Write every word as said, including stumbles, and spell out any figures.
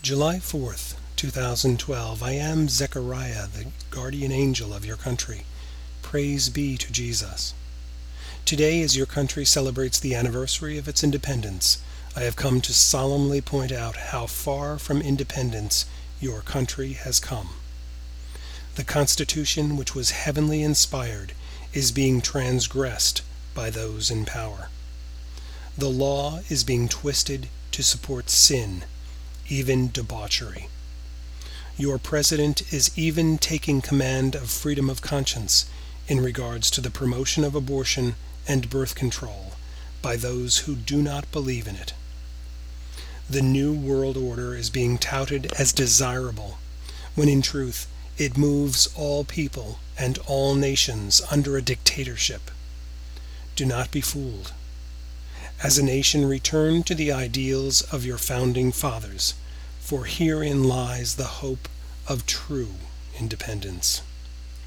July fourth, two thousand twelve. I am Zechariah, the guardian angel of your country. Praise be to Jesus. Today, as your country celebrates the anniversary of its independence, I have come to solemnly point out how far from independence your country has come. The Constitution, which was heavenly inspired, is being transgressed by those in power. The law is being twisted to support sin, even debauchery. Your president is even taking command of freedom of conscience in regards to the promotion of abortion and birth control by those who do not believe in it. The New World Order is being touted as desirable, when in truth it moves all people and all nations under a dictatorship. Do not be fooled. As a nation, return to the ideals of your founding fathers, for herein lies the hope of true independence.